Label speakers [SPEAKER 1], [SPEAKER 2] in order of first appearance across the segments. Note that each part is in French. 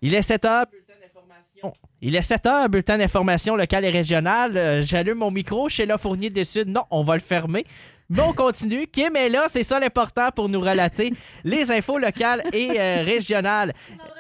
[SPEAKER 1] Il est 7 heures. Il est 7 heures, bulletin d'information locale et régionale. J'allume mon micro. Sheila Fournier décide, non, on va le fermer. Mais on continue. Kim est là, c'est ça l'important pour nous relater les infos locales et régionales.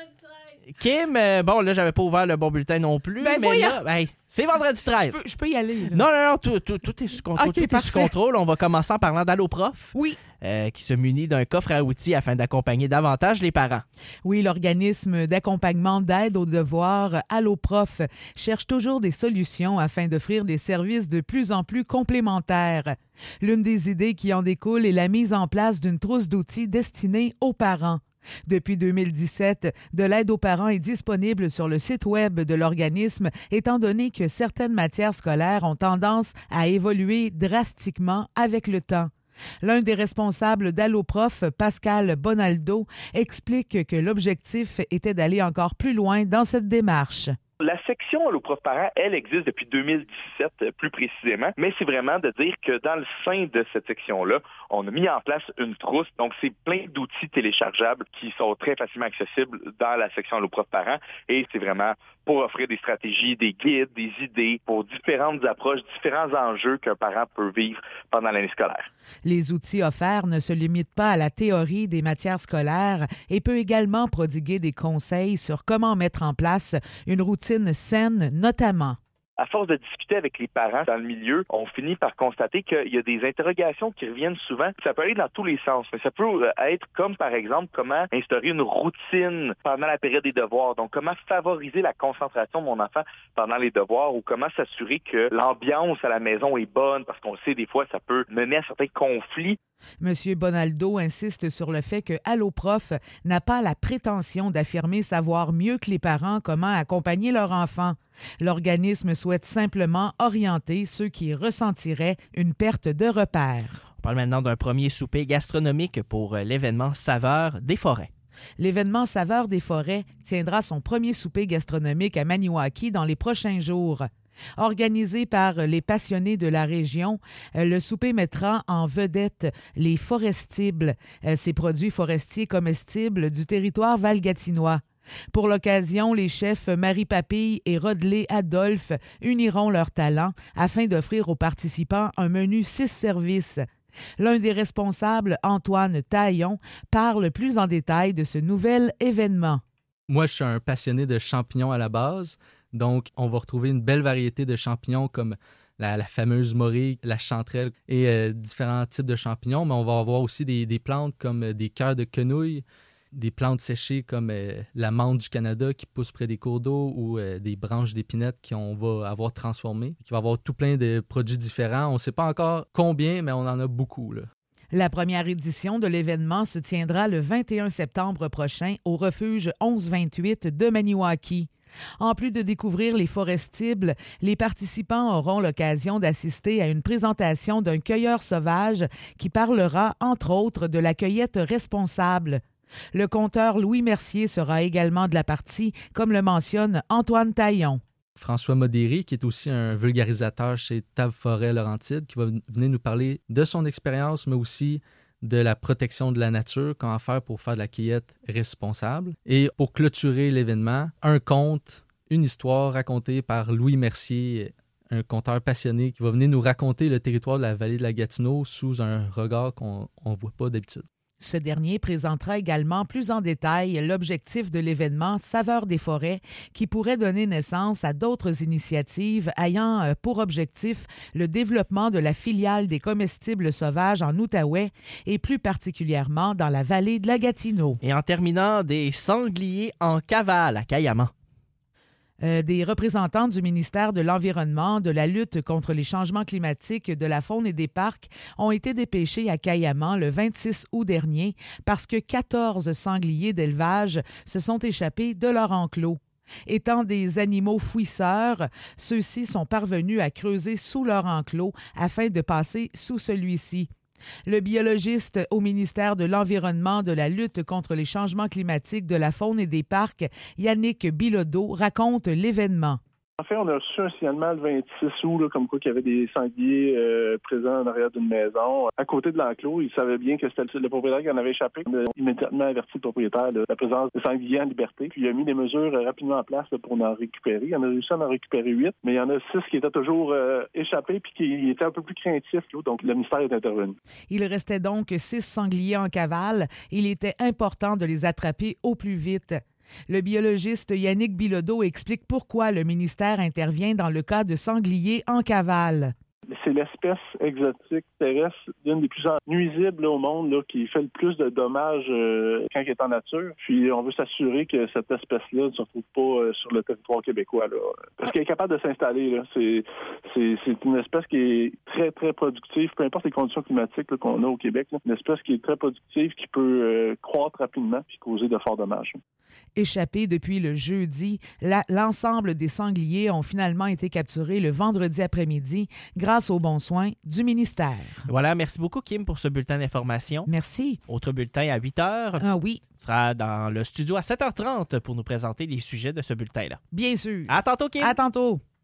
[SPEAKER 1] Kim, bon, là, j'avais pas ouvert le bon bulletin non plus, mais là, c'est vendredi 13.
[SPEAKER 2] Je peux y aller. Là.
[SPEAKER 1] Non, tout est sous contrôle.
[SPEAKER 2] Okay,
[SPEAKER 1] tout est sous contrôle. On va commencer en parlant d'Alloprof.
[SPEAKER 2] Oui.
[SPEAKER 1] Qui se munit d'un coffre à outils afin d'accompagner davantage les parents.
[SPEAKER 2] Oui, l'organisme d'accompagnement d'aide aux devoirs Alloprof cherche toujours des solutions afin d'offrir des services de plus en plus complémentaires. L'une des idées qui en découle est la mise en place d'une trousse d'outils destinée aux parents. Depuis 2017, de l'aide aux parents est disponible sur le site web de l'organisme, étant donné que certaines matières scolaires ont tendance à évoluer drastiquement avec le temps. L'un des responsables d'Alloprof, Pascal Bonaldo, explique que l'objectif était d'aller encore plus loin dans cette démarche.
[SPEAKER 3] La section Alloprof Parents, elle existe depuis 2017 plus précisément, mais c'est vraiment de dire que dans le sein de cette section-là, on a mis en place une trousse. Donc, c'est plein d'outils téléchargeables qui sont très facilement accessibles dans la section Alloprof Parents et c'est vraiment pour offrir des stratégies, des guides, des idées pour différentes approches, différents enjeux qu'un parent peut vivre pendant l'année scolaire.
[SPEAKER 2] Les outils offerts ne se limitent pas à la théorie des matières scolaires et peut également prodiguer des conseils sur comment mettre en place une routine saine, notamment.
[SPEAKER 3] À force de discuter avec les parents dans le milieu, on finit par constater qu'il y a des interrogations qui reviennent souvent. Ça peut aller dans tous les sens, mais ça peut être comme, par exemple, comment instaurer une routine pendant la période des devoirs. Donc, comment favoriser la concentration de mon enfant pendant les devoirs ou comment s'assurer que l'ambiance à la maison est bonne, parce qu'on le sait, des fois, ça peut mener à certains conflits.
[SPEAKER 2] M. Bonaldo insiste sur le fait que Alloprof n'a pas la prétention d'affirmer savoir mieux que les parents comment accompagner leur enfant. L'organisme souhaite simplement orienter ceux qui ressentiraient une perte de repères.
[SPEAKER 1] On parle maintenant d'un premier souper gastronomique pour l'événement Saveurs des Forêts.
[SPEAKER 2] L'événement Saveurs des Forêts tiendra son premier souper gastronomique à Maniwaki dans les prochains jours. Organisé par les passionnés de la région, le souper mettra en vedette les forestibles, ces produits forestiers comestibles du territoire valgatinois. Pour l'occasion, les chefs Marie Papille et Rodley Adolphe uniront leurs talents afin d'offrir aux participants un menu 6 services. L'un des responsables, Antoine Taillon, parle plus en détail de ce nouvel événement.
[SPEAKER 4] Moi, je suis un passionné de champignons à la base. Donc, on va retrouver une belle variété de champignons comme la fameuse morille, la chanterelle et différents types de champignons. Mais on va avoir aussi des plantes comme des cœurs de quenouille, des plantes séchées comme la menthe du Canada qui pousse près des cours d'eau ou des branches d'épinette qu'on va avoir transformées. Il va y avoir tout plein de produits différents. On ne sait pas encore combien, mais on en a beaucoup, là.
[SPEAKER 2] La première édition de l'événement se tiendra le 21 septembre prochain au refuge 1128 de Maniwaki. En plus de découvrir les forestibles, les participants auront l'occasion d'assister à une présentation d'un cueilleur sauvage qui parlera, entre autres, de la cueillette responsable. Le conteur Louis Mercier sera également de la partie, comme le mentionne Antoine Taillon.
[SPEAKER 4] François Modéry, qui est aussi un vulgarisateur chez Table Forêt Laurentide, qui va venir nous parler de son expérience, mais aussi de la protection de la nature, comment faire pour faire de la cueillette responsable. Et pour clôturer l'événement, un conte, une histoire racontée par Louis Mercier, un conteur passionné qui va venir nous raconter le territoire de la vallée de la Gatineau sous un regard qu'on ne voit pas d'habitude.
[SPEAKER 2] Ce dernier présentera également plus en détail l'objectif de l'événement Saveurs des forêts qui pourrait donner naissance à d'autres initiatives ayant pour objectif le développement de la filiale des comestibles sauvages en Outaouais et plus particulièrement dans la vallée de la Gatineau.
[SPEAKER 1] Et en terminant, des sangliers en cavale à Cayamant.
[SPEAKER 2] Des représentants du ministère de l'Environnement, de la lutte contre les changements climatiques, de la faune et des parcs ont été dépêchés à Cayamant le 26 août dernier parce que 14 sangliers d'élevage se sont échappés de leur enclos. Étant des animaux fouisseurs, ceux-ci sont parvenus à creuser sous leur enclos afin de passer sous celui-ci. Le biologiste au ministère de l'Environnement, de la lutte contre les changements climatiques, de la faune et des parcs, Yannick Bilodeau, raconte l'événement.
[SPEAKER 5] En fait, on a reçu un signalement le 26 août, là, comme quoi qu'il y avait des sangliers présents en arrière d'une maison. À côté de l'enclos, ils savaient bien que c'était le propriétaire qui en avait échappé. On a immédiatement averti le propriétaire de la présence de sangliers en liberté. Puis il a mis des mesures rapidement en place là, pour en récupérer. Il en a réussi à en récupérer 8, mais il y en a 6 qui étaient toujours échappés puis qui étaient un peu plus craintifs. Là, donc le ministère est intervenu.
[SPEAKER 2] Il restait donc 6 sangliers en cavale. Il était important de les attraper au plus vite. Le biologiste Yannick Bilodeau explique pourquoi le ministère intervient dans le cas de sangliers en cavale.
[SPEAKER 5] C'est l'espèce exotique terrestre, l'une des plus nuisibles là, au monde, là, qui fait le plus de dommages quand elle est en nature. Puis on veut s'assurer que cette espèce-là ne se retrouve pas sur le territoire québécois. Là, parce qu'elle est capable de s'installer. Là. C'est une espèce qui est très, très productive, peu importe les conditions climatiques là, qu'on a au Québec. Là, une espèce qui est très productive, qui peut croître rapidement et causer de forts dommages.
[SPEAKER 2] Échappés depuis le jeudi, l'ensemble des sangliers ont finalement été capturés le vendredi après-midi grâce aux bons soins du ministère.
[SPEAKER 1] Voilà, merci beaucoup Kim pour ce bulletin d'information.
[SPEAKER 2] Merci.
[SPEAKER 1] Autre bulletin à 8h.
[SPEAKER 2] Ah oui.
[SPEAKER 1] Tu seras dans le studio à 7h30 pour nous présenter les sujets de ce bulletin-là.
[SPEAKER 2] Bien sûr.
[SPEAKER 1] À tantôt Kim.
[SPEAKER 2] À tantôt.